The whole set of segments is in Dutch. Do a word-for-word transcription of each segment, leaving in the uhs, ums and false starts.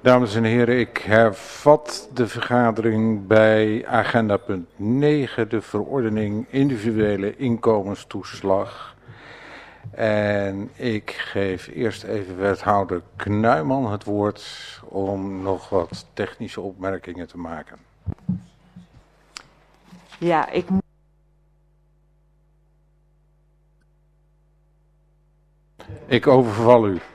Dames en heren, ik hervat de vergadering bij agenda punt negen, de verordening individuele inkomenstoeslag. En ik geef eerst even wethouder Knuijman het woord om nog wat technische opmerkingen te maken. Ja, ik moet. Ik overval u.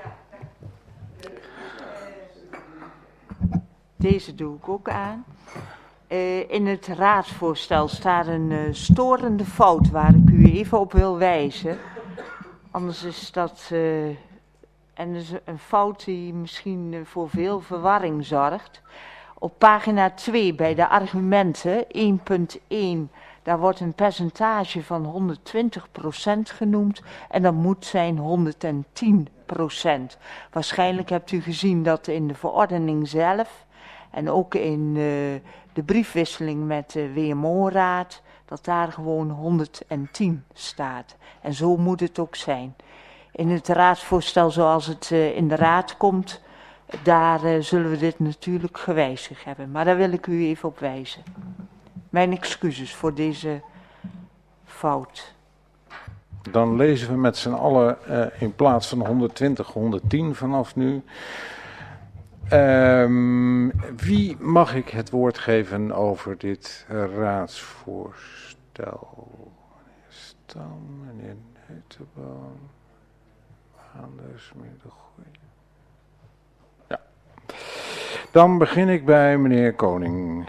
Deze doe ik ook aan. Uh, in het raadsvoorstel staat een uh, storende fout waar ik u even op wil wijzen. Anders is dat uh, en is een fout die misschien uh, voor veel verwarring zorgt. Op pagina twee bij de argumenten één punt één, daar wordt een percentage van honderdtwintig procent genoemd en dat moet zijn honderdtien procent. Waarschijnlijk hebt u gezien dat in de verordening zelf en ook in uh, de briefwisseling met de W M O-raad, dat daar gewoon honderdtien staat. En zo moet het ook zijn. In het raadsvoorstel zoals het uh, in de raad komt, daar uh, zullen we dit natuurlijk gewijzigd hebben. Maar daar wil ik u even op wijzen. Mijn excuses voor deze fout. Dan lezen we met z'n allen uh, in plaats van honderdtwintig, honderdtien vanaf nu. Um, wie mag ik het woord geven over dit raadsvoorstel? Meneer Stam, meneer Neutenboom, Anders, meneer De Goeie. Ja. Dan begin ik bij meneer Koning.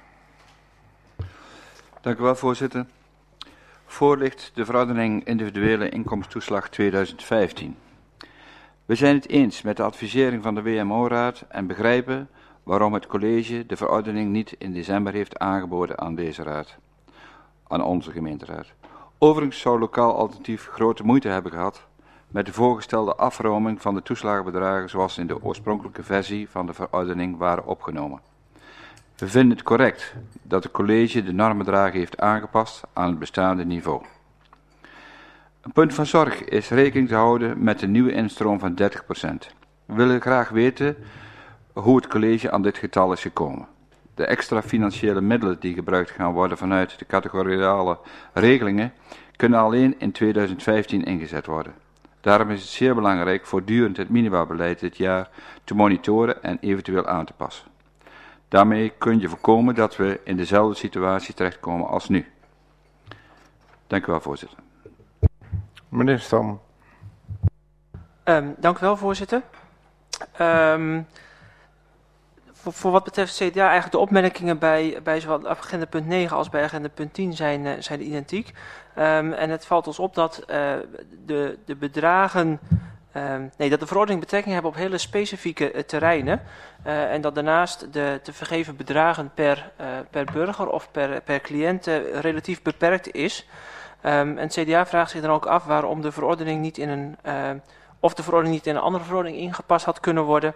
Dank u wel, voorzitter. Voor ligt de verordening individuele inkomstentoeslag tweeduizend vijftien. We zijn het eens met de advisering van de W M O-raad en begrijpen waarom het college de verordening niet in december heeft aangeboden aan deze raad, aan onze gemeenteraad. Overigens zou lokaal alternatief grote moeite hebben gehad met de voorgestelde afroming van de toeslagenbedragen zoals in de oorspronkelijke versie van de verordening waren opgenomen. We vinden het correct dat het college de normbedragen heeft aangepast aan het bestaande niveau. Een punt van zorg is rekening te houden met de nieuwe instroom van dertig procent. We willen graag weten hoe het college aan dit getal is gekomen. De extra financiële middelen die gebruikt gaan worden vanuit de categoriale regelingen kunnen alleen in tweeduizend vijftien ingezet worden. Daarom is het zeer belangrijk voortdurend het minimabeleid dit jaar te monitoren en eventueel aan te passen. Daarmee kun je voorkomen dat we in dezelfde situatie terechtkomen als nu. Dank u wel, voorzitter. Meneer Stam. Um, dank u wel, voorzitter. Um, voor, voor wat betreft C D A, eigenlijk de opmerkingen bij, bij zowel agenda punt negen als bij agenda punt tien zijn, uh, zijn identiek. Um, en het valt ons op dat uh, de, de bedragen, um, nee, dat de verordening betrekking hebben op hele specifieke uh, terreinen. Uh, en dat daarnaast de te vergeven bedragen per, uh, per burger of per, per cliënt uh, relatief beperkt is. Um, en het C D A vraagt zich dan ook af waarom de verordening niet in een, uh, of de verordening niet in een andere verordening ingepast had kunnen worden.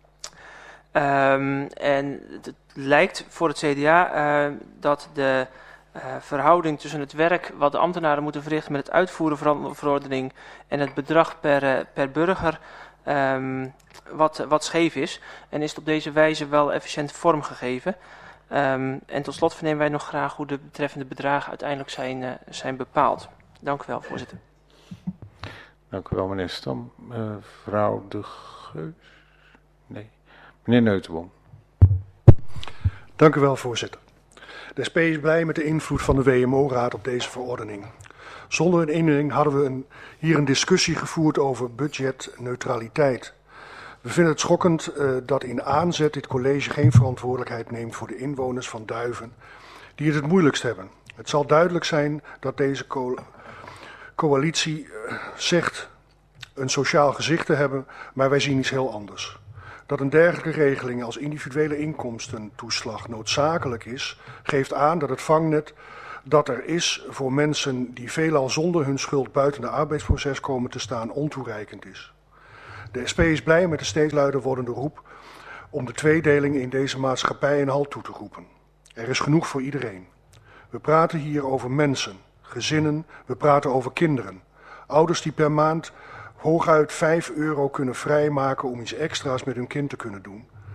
Um, en het lijkt voor het C D A uh, dat de uh, verhouding tussen het werk wat de ambtenaren moeten verrichten met het uitvoeren van de verordening en het bedrag per, uh, per burger um, wat, wat scheef is. En is het op deze wijze wel efficiënt vormgegeven. Um, en tot slot vernemen wij nog graag hoe de betreffende bedragen uiteindelijk zijn, uh, zijn bepaald. Dank u wel, voorzitter. Dank u wel, meneer Stam. Uh, mevrouw De Geus? Nee. Meneer Neutenboom. Dank u wel, voorzitter. De S P is blij met de invloed van de W M O-raad op deze verordening. Zonder een inmenging hadden we een, hier een discussie gevoerd over budgetneutraliteit. We vinden het schokkend uh, dat in aanzet dit college geen verantwoordelijkheid neemt voor de inwoners van Duiven, die het het moeilijkst hebben. Het zal duidelijk zijn dat deze co coalitie uh, zegt een sociaal gezicht te hebben, maar wij zien iets heel anders. Dat een dergelijke regeling als individuele inkomstentoeslag noodzakelijk is, geeft aan dat het vangnet dat er is voor mensen die veelal zonder hun schuld buiten de arbeidsproces komen te staan ontoereikend is. De S P is blij met de steeds luider wordende roep om de tweedeling in deze maatschappij een halt toe te roepen. Er is genoeg voor iedereen. We praten hier over mensen, gezinnen, we praten over kinderen. Ouders die per maand hooguit vijf euro kunnen vrijmaken om iets extra's met hun kind te kunnen doen.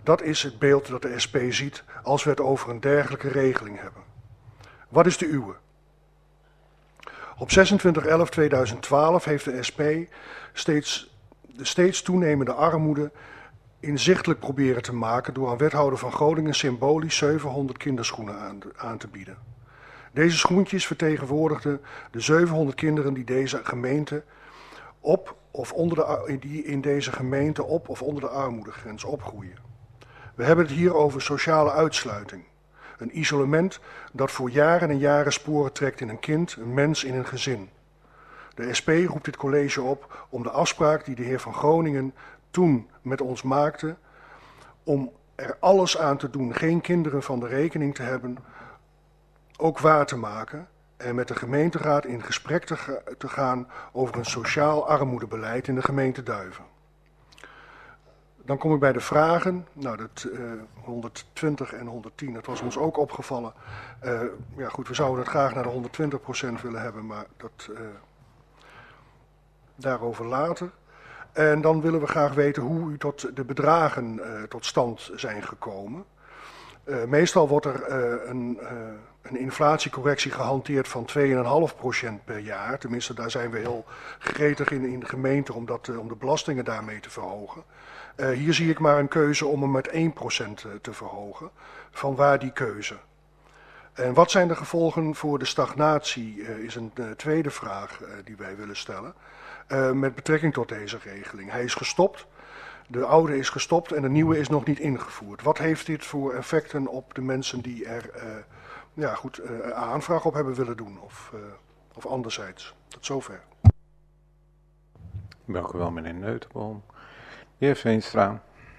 Dat is het beeld dat de S P ziet als we het over een dergelijke regeling hebben. Wat is de uwe? Op zesentwintig elf tweeduizend twaalf heeft de S P steeds, de steeds toenemende armoede inzichtelijk proberen te maken door aan wethouder van Groningen symbolisch zevenhonderd kinderschoenen aan, aan te bieden. Deze schoentjes vertegenwoordigden de zevenhonderd kinderen die deze gemeente op of onder de, die in deze gemeente op of onder de armoedegrens opgroeien. We hebben het hier over sociale uitsluiting. Een isolement dat voor jaren en jaren sporen trekt in een kind, een mens in een gezin. De S P roept dit college op om de afspraak die de heer van Groningen toen met ons maakte, om er alles aan te doen geen kinderen van de rekening te hebben, ook waar te maken en met de gemeenteraad in gesprek te, ga, te gaan over een sociaal armoedebeleid in de gemeente Duiven. Dan kom ik bij de vragen. Nou, dat uh, honderdtwintig en honderdtien, dat was ons ook opgevallen. Uh, ja goed, we zouden het graag naar de honderdtwintig procent willen hebben, maar dat uh, daarover later. En dan willen we graag weten hoe u tot de bedragen uh, tot stand zijn gekomen. Uh, meestal wordt er uh, een, uh, een inflatiecorrectie gehanteerd van twee komma vijf procent per jaar. Tenminste, daar zijn we heel gretig in, in de gemeente om, dat, uh, om de belastingen daarmee te verhogen. Uh, hier zie ik maar een keuze om hem met één procent te verhogen. Van waar die keuze? En wat zijn de gevolgen voor de stagnatie, uh, is een uh, tweede vraag uh, die wij willen stellen. Uh, met betrekking tot deze regeling. Hij is gestopt, de oude is gestopt en de nieuwe is nog niet ingevoerd. Wat heeft dit voor effecten op de mensen die er uh, ja, goed, uh, aanvraag op hebben willen doen? Of, uh, of anderzijds? Tot zover. Dank u wel, meneer Neutenboom. De heer Veenstra.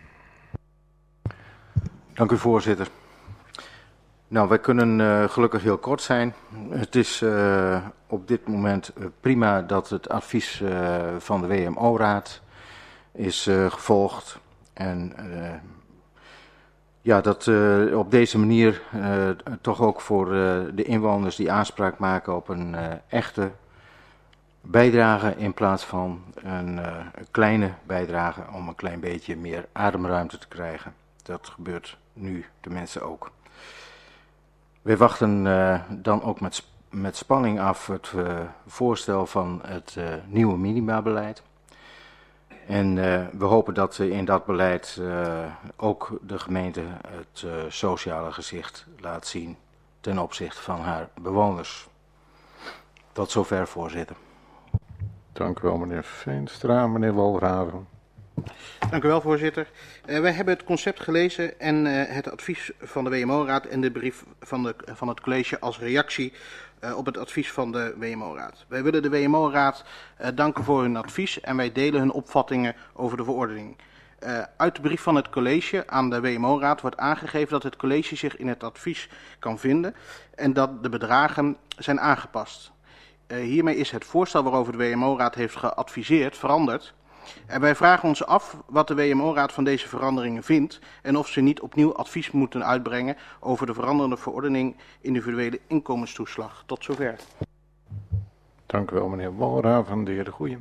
Dank u, voorzitter. Nou, wij kunnen uh, gelukkig heel kort zijn. Het is uh, op dit moment uh, prima dat het advies uh, van de W M O-raad is uh, gevolgd. En uh, ja, dat uh, op deze manier uh, toch ook voor uh, de inwoners die aanspraak maken op een uh, echte bijdrage in plaats van een uh, kleine bijdrage om een klein beetje meer ademruimte te krijgen. Dat gebeurt nu de mensen ook. Wij wachten uh, dan ook met, sp met spanning af het uh, voorstel van het uh, nieuwe minimabeleid. En uh, we hopen dat uh, in dat beleid uh, ook de gemeente het uh, sociale gezicht laat zien ten opzichte van haar bewoners. Tot zover, voorzitter. Dank u wel, meneer Veenstra. Meneer Walraven. Dank u wel, voorzitter. Uh, wij hebben het concept gelezen en uh, het advies van de W M O-raad en de brief van, de, van het college als reactie uh, op het advies van de W M O-raad. Wij willen de W M O-raad uh, danken voor hun advies en wij delen hun opvattingen over de verordening. Uh, uit de brief van het college aan de W M O-raad wordt aangegeven dat het college zich in het advies kan vinden en dat de bedragen zijn aangepast. Uh, hiermee is het voorstel waarover de W M O-raad heeft geadviseerd veranderd. En wij vragen ons af wat de W M O-raad van deze veranderingen vindt en of ze niet opnieuw advies moeten uitbrengen over de veranderende verordening individuele inkomenstoeslag. Tot zover. Dank u wel, meneer Walraven. De heer De Goeie.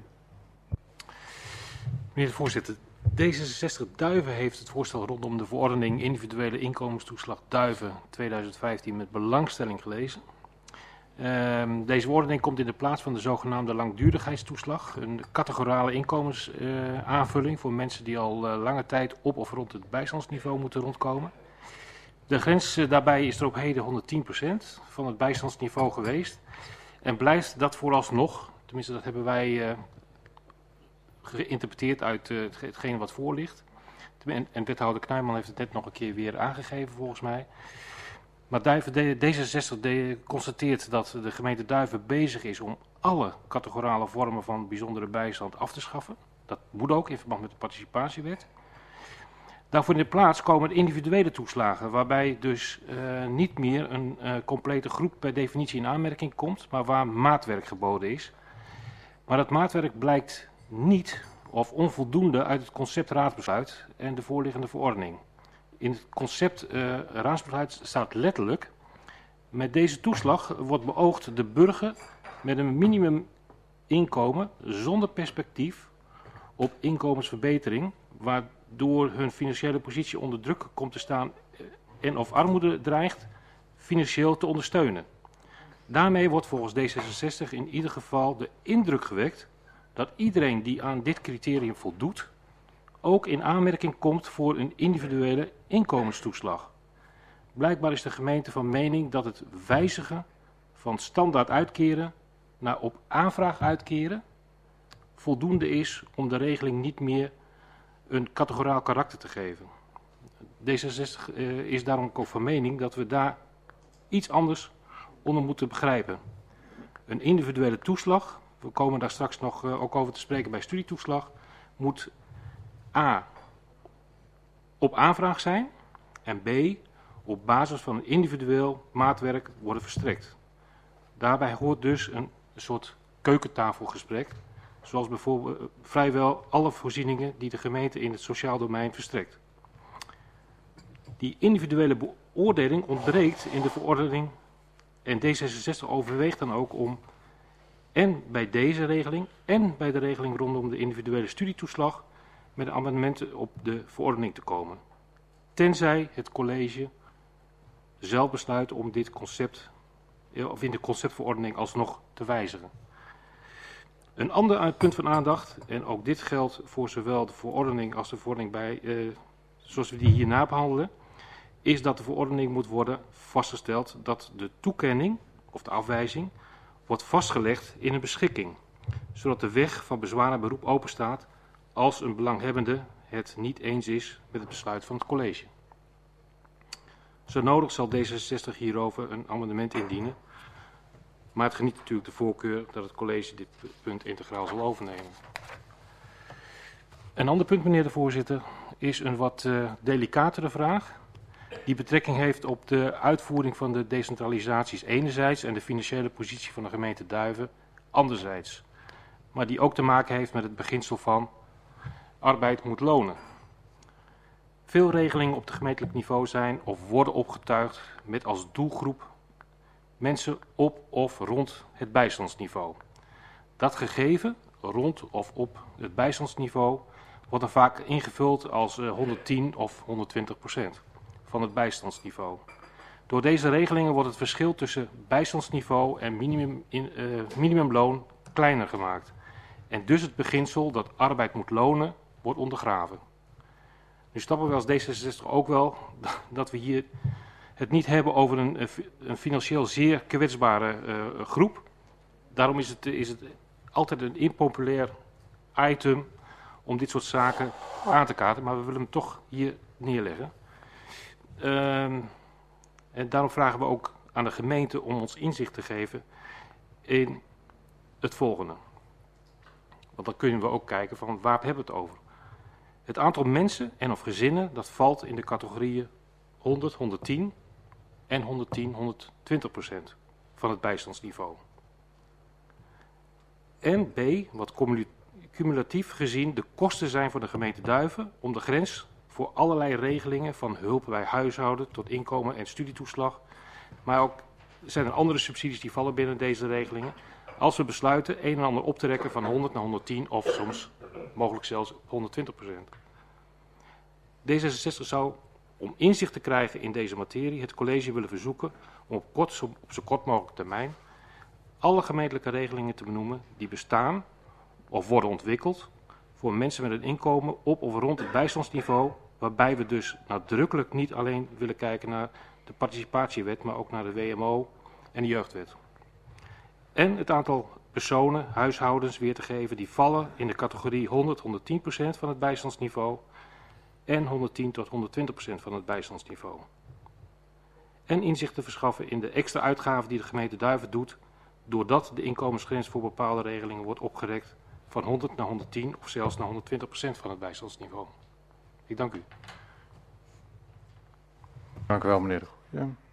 Meneer de voorzitter, D zesenzestig Duiven heeft het voorstel rondom de verordening individuele inkomenstoeslag Duiven tweeduizend vijftien met belangstelling gelezen. Um, deze verordening komt in de plaats van de zogenaamde langdurigheidstoeslag, een categorale inkomensaanvulling uh, voor mensen die al uh, lange tijd op of rond het bijstandsniveau moeten rondkomen. De grens uh, daarbij is er op heden honderdtien procent van het bijstandsniveau geweest en blijft dat vooralsnog, tenminste dat hebben wij uh, geïnterpreteerd uit uh, hetgeen wat voor ligt. En, en wethouder Knijman heeft het net nog een keer weer aangegeven volgens mij. Maar Duiven, D zesenzestig constateert dat de gemeente Duiven bezig is om alle categorale vormen van bijzondere bijstand af te schaffen. Dat moet ook in verband met de participatiewet. Daarvoor in de plaats komen individuele toeslagen, waarbij dus uh, niet meer een uh, complete groep per definitie in aanmerking komt, maar waar maatwerk geboden is. Maar dat maatwerk blijkt niet of onvoldoende uit het concept raadsbesluit en de voorliggende verordening. In het concept uh, raadsbesluit staat letterlijk: met deze toeslag wordt beoogd de burger met een minimuminkomen zonder perspectief op inkomensverbetering, waar door hun financiële positie onder druk komt te staan en of armoede dreigt, financieel te ondersteunen. Daarmee wordt volgens D zesenzestig in ieder geval de indruk gewekt dat iedereen die aan dit criterium voldoet, ook in aanmerking komt voor een individuele inkomenstoeslag. Blijkbaar is de gemeente van mening dat het wijzigen van standaard uitkeren naar op aanvraag uitkeren voldoende is om de regeling niet meer een categoraal karakter te geven. D zesenzestig uh, is daarom ook van mening dat we daar iets anders onder moeten begrijpen. Een individuele toeslag, we komen daar straks nog uh, ook over te spreken bij studietoeslag, moet A. op aanvraag zijn en B. op basis van een individueel maatwerk worden verstrekt. Daarbij hoort dus een soort keukentafelgesprek, zoals bijvoorbeeld uh, vrijwel alle voorzieningen die de gemeente in het sociaal domein verstrekt. Die individuele beoordeling ontbreekt in de verordening en D zesenzestig overweegt dan ook om en bij deze regeling en bij de regeling rondom de individuele studietoeslag met amendementen op de verordening te komen. Tenzij het college zelf besluit om dit concept, of in de conceptverordening alsnog te wijzigen. Een ander punt van aandacht, en ook dit geldt voor zowel de verordening als de verordening bij, eh, zoals we die hierna behandelen, is dat de verordening moet worden vastgesteld dat de toekenning of de afwijzing wordt vastgelegd in een beschikking, zodat de weg van bezwaar en beroep openstaat als een belanghebbende het niet eens is met het besluit van het college. Zo nodig zal D zesenzestig hierover een amendement indienen, maar het geniet natuurlijk de voorkeur dat het college dit punt integraal zal overnemen. Een ander punt, meneer de voorzitter, is een wat uh, delicatere vraag, die betrekking heeft op de uitvoering van de decentralisaties enerzijds en de financiële positie van de gemeente Duiven anderzijds, maar die ook te maken heeft met het beginsel van arbeid moet lonen. Veel regelingen op het gemeentelijk niveau zijn of worden opgetuigd met als doelgroep mensen op of rond het bijstandsniveau. Dat gegeven, rond of op het bijstandsniveau, wordt dan vaak ingevuld als uh, honderdtien of honderdtwintig procent van het bijstandsniveau. Door deze regelingen wordt het verschil tussen bijstandsniveau en minimum in, uh, minimumloon kleiner gemaakt. En dus het beginsel dat arbeid moet lonen wordt ondergraven. Nu snappen we als D zesenzestig ook wel dat we hier het niet hebben over een, een financieel zeer kwetsbare uh, groep. Daarom is het, is het altijd een impopulair item om dit soort zaken aan te kaarten, maar we willen hem toch hier neerleggen. Uh, en daarom vragen we ook aan de gemeente om ons inzicht te geven in het volgende. Want dan kunnen we ook kijken van waar hebben we het over. Het aantal mensen en of gezinnen dat valt in de categorieën honderd, honderdtien en honderdtien, honderdtwintig procent van het bijstandsniveau. En B, wat cumulatief gezien de kosten zijn voor de gemeente Duiven om de grens voor allerlei regelingen van hulp bij huishouden tot inkomen en studietoeslag. Maar ook zijn er andere subsidies die vallen binnen deze regelingen. Als we besluiten een en ander op te rekken van honderd naar honderdtien of soms mogelijk zelfs honderdtwintig procent. D zesenzestig zou, om inzicht te krijgen in deze materie, het college willen verzoeken om op, kort, op zo kort mogelijk termijn alle gemeentelijke regelingen te benoemen die bestaan of worden ontwikkeld voor mensen met een inkomen op of rond het bijstandsniveau, waarbij we dus nadrukkelijk niet alleen willen kijken naar de participatiewet, maar ook naar de W M O en de jeugdwet. En het aantal personen, huishoudens weer te geven die vallen in de categorie honderd, honderdtien procent van het bijstandsniveau en honderdtien tot honderdtwintig procent van het bijstandsniveau. En inzicht te verschaffen in de extra uitgaven die de gemeente Duiven doet, doordat de inkomensgrens voor bepaalde regelingen wordt opgerekt van honderd naar honderdtien of zelfs naar honderdtwintig procent van het bijstandsniveau. Ik dank u. Dank u wel, meneer de Goeie.